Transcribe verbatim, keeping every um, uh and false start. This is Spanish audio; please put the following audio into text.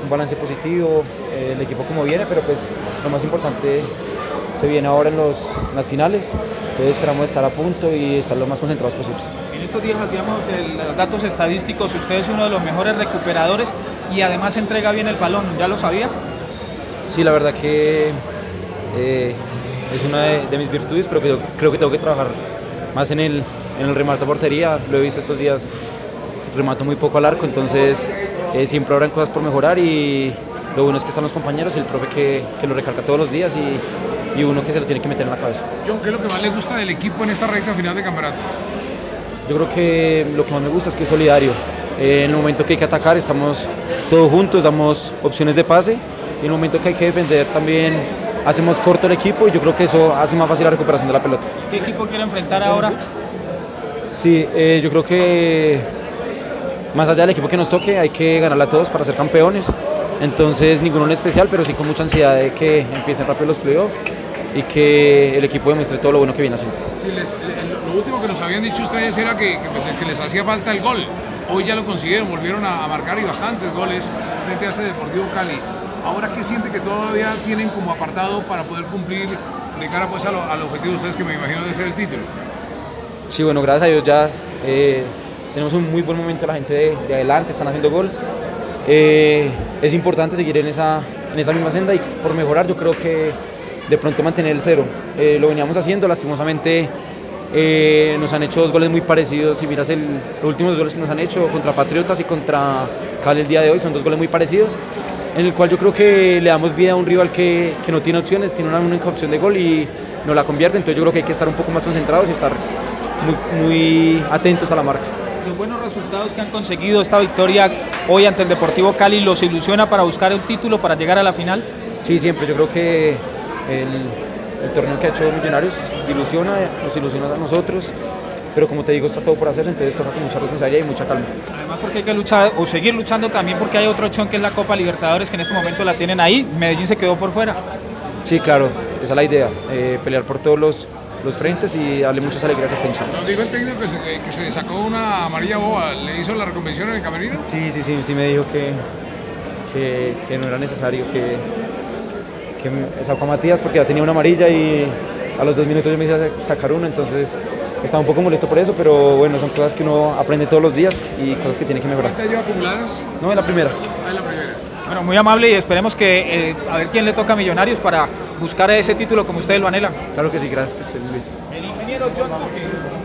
un balance positivo, eh, el equipo como viene, pero pues lo más importante se viene ahora en, los, en las finales, entonces esperamos estar a punto y estar lo más concentrados posibles. En estos días hacíamos el, los datos estadísticos, usted es uno de los mejores recuperadores y además entrega bien el balón, ¿ya lo sabía? Sí, la verdad que eh, es una de, de mis virtudes, pero que, creo que tengo que trabajar más en el, en el remate a portería. Lo he visto estos días, remato muy poco al arco, entonces eh, siempre habrán cosas por mejorar y lo bueno es que están los compañeros y el profe que, que lo recarga todos los días y, y uno que se lo tiene que meter en la cabeza. John, ¿qué es lo que más le gusta del equipo en esta recta final de campeonato? Yo creo que lo que más me gusta es que es solidario. Eh, en el momento que hay que atacar estamos todos juntos, damos opciones de pase y en el momento que hay que defender también hacemos corto el equipo y yo creo que eso hace más fácil la recuperación de la pelota. ¿Qué equipo quiere enfrentar ahora? Sí, eh, yo creo que más allá del equipo que nos toque hay que ganarle a todos para ser campeones, entonces ninguno en especial, pero sí con mucha ansiedad de que empiecen rápido los playoffs y que el equipo demuestre todo lo bueno que viene haciendo. Sí, les, lo último que nos habían dicho ustedes era que, que, pues, que les hacía falta el gol. Hoy ya lo consiguieron, volvieron a, a marcar y bastantes goles frente a este Deportivo Cali. Ahora, ¿qué siente que todavía tienen como apartado para poder cumplir de cara pues a lo, al objetivo de ustedes, que me imagino debe ser el título? Sí, bueno, gracias a Dios ya eh, tenemos un muy buen momento, la gente de, de adelante están haciendo gol. Eh, es importante seguir en esa, en esa misma senda y por mejorar yo creo que de pronto mantener el cero. Eh, lo veníamos haciendo, lastimosamente eh, nos han hecho dos goles muy parecidos. Si miras el, los últimos dos goles que nos han hecho contra Patriotas y contra Cali el día de hoy, son dos goles muy parecidos, en el cual yo creo que le damos vida a un rival que, que no tiene opciones, tiene una única opción de gol y no la convierte. Entonces yo creo que hay que estar un poco más concentrados y estar muy, muy atentos a la marca. Los buenos resultados que han conseguido esta victoria hoy ante el Deportivo Cali, ¿los ilusiona para buscar el título, para llegar a la final? Sí, siempre. Yo creo que el, el torneo que ha hecho Millonarios ilusiona, nos ilusiona a nosotros, pero como te digo, está todo por hacerse, entonces toca con mucha responsabilidad y mucha calma. Además porque hay que luchar o seguir luchando también porque hay otro opción que es la Copa Libertadores, que en este momento la tienen ahí. Medellín se quedó por fuera. Sí, claro, esa es la idea, eh, pelear por todos los, los frentes y darle muchas alegrías a esta hinchada. Nos dijo el técnico que se, que se sacó una amarilla boba, ¿le hizo la reconvención en el camerino? Sí, sí, sí, sí me dijo que, que, que no era necesario, que, que sacó a Matías porque ya tenía una amarilla y a los dos minutos yo me hice sacar uno, entonces estaba un poco molesto por eso, pero bueno, son cosas que uno aprende todos los días y cosas que tiene que mejorar. ¿Cuántas lleva acumuladas? No, es la primera. Ah, es la primera. Bueno, muy amable y esperemos que eh, a ver quién le toca a Millonarios para buscar ese título como ustedes lo anhelan. Claro que sí, gracias, que estés muy bien. El ingeniero John Duque.